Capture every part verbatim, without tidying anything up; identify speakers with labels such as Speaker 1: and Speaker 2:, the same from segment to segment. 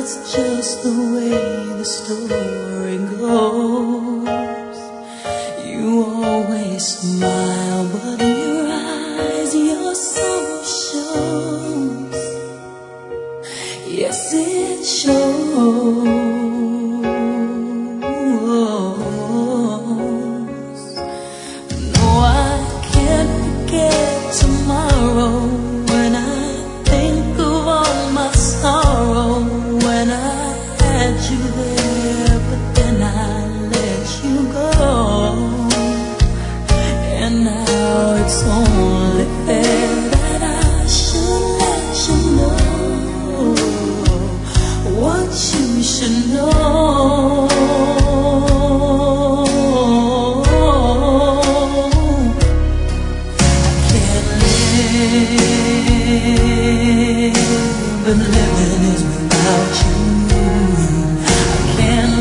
Speaker 1: that's just the way the story goes. You always smile, but in your eyes your soul shows. Yes, it shows. No, I can't forget tomorrow when I think of all my sorrow. When I had you there, but then I let you go. And now it's only fair that I should let you know what you should know. I can't live, but living is without you. I can't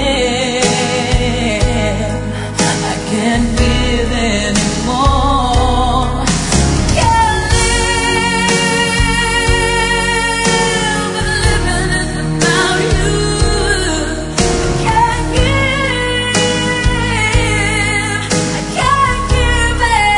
Speaker 1: live, I can't give anymore. Can't live, but living is without you. Can't give, I can't give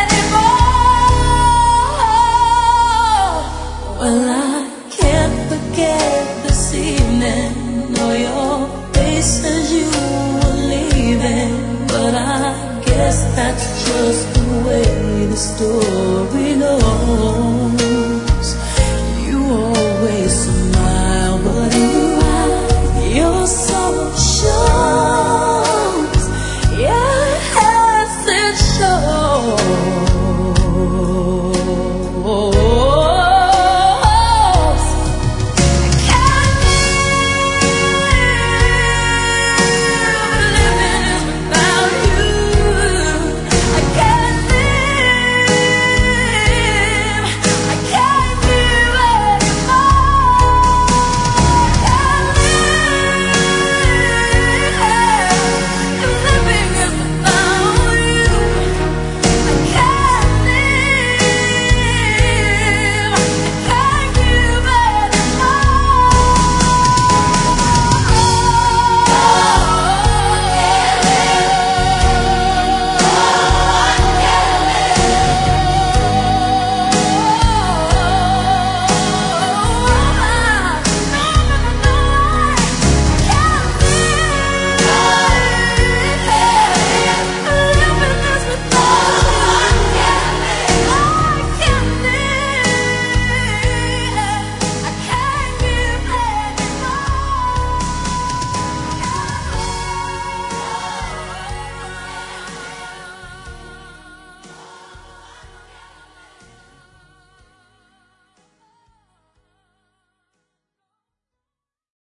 Speaker 1: anymore. Well, I can't forget this evening, or your face as you were leaving. But I guess that's just the way the story